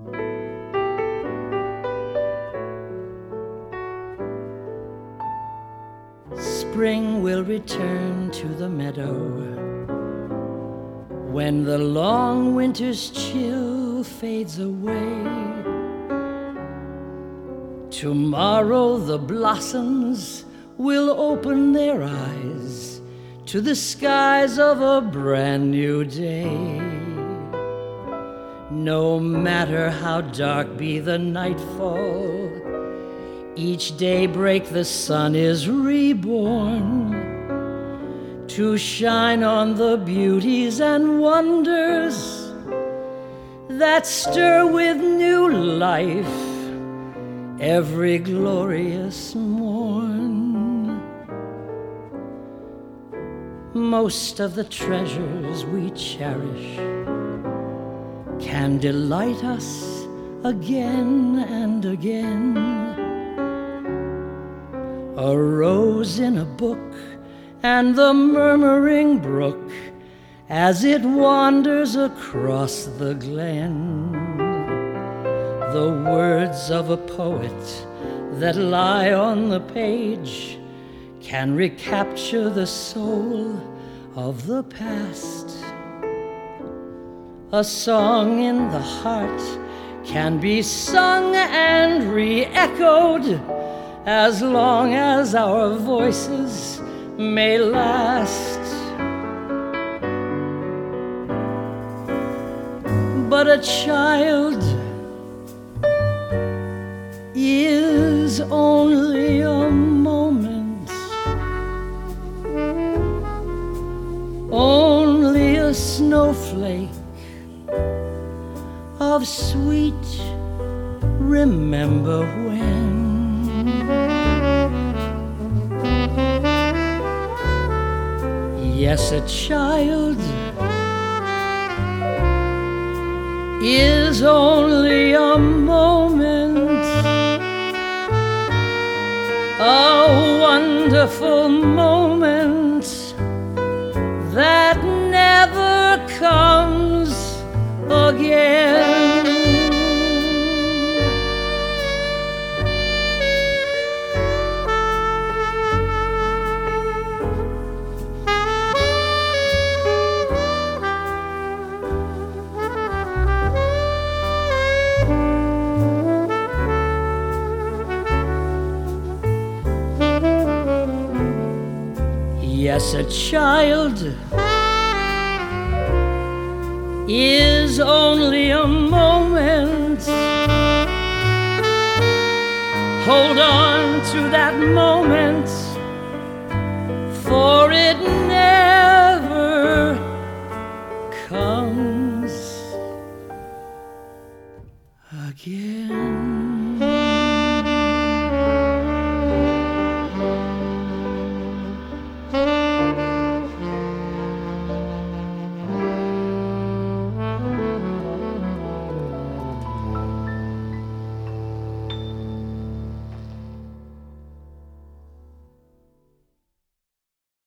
Spring will return to the meadow when the long winter's chill fades away. Tomorrow the blossoms will open their eyes to the skies of a brand new day. No matter how dark be the nightfall, each daybreak the sun is reborn to shine on the beauties and wonders that stir with new life every glorious morn. Most of the treasures we cherish can delight us again and again. A rose in a book and the murmuring brook as it wanders across the glen. The words of a poet that lie on the page can recapture the soul of the past. A song in the heart can be sung and re-echoed as long as our voices may last. But a child is only a moment, only a snowflake of sweet remember when. Yes, a child is only a moment, a wonderful moment that never comes again. Yes, a child is only a moment. Hold on to that moment